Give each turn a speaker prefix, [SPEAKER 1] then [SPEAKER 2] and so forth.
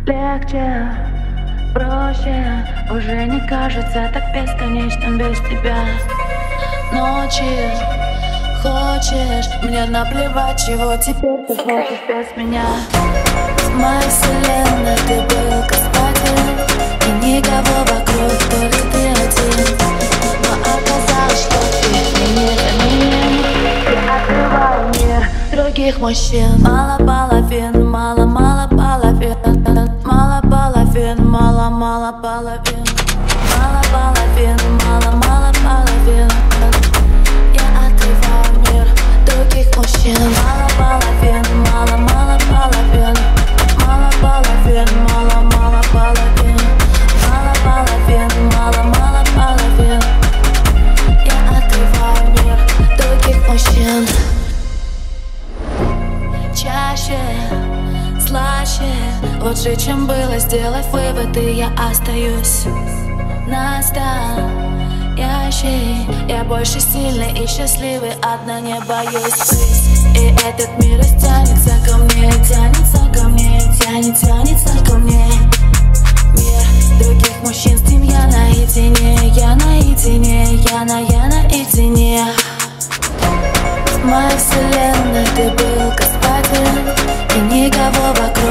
[SPEAKER 1] Легче, проще, уже не кажется так бесконечным без тебя. Ночи, хочешь, мне наплевать, чего теперь ты хочешь без меня. В моей вселенной ты был господин, и никого вокруг, только ты один. Но оказалось, что ты незаменим. Я открываю мир других мужчин. Мало половин, мало половин, мало половин, мало половин, мало половин, мало половин. Я открываю мир других мужчин. Мало половин, мало половин, мало половин, мало половин, мало половин, мало половин. Я открываю мир других мужчин. Чаще, слаще, лучше, чем было, сделав выводы, я остаюсь настоящий. Я больше сильный и счастливый, одна не боюсь. И этот мир тянется ко мне, тянется ко мне, тянется ко мне. Мир других мужчин, с ним я наедине, я наедине, я наедине. В моей вселенной ты был господин, и никого вокруг.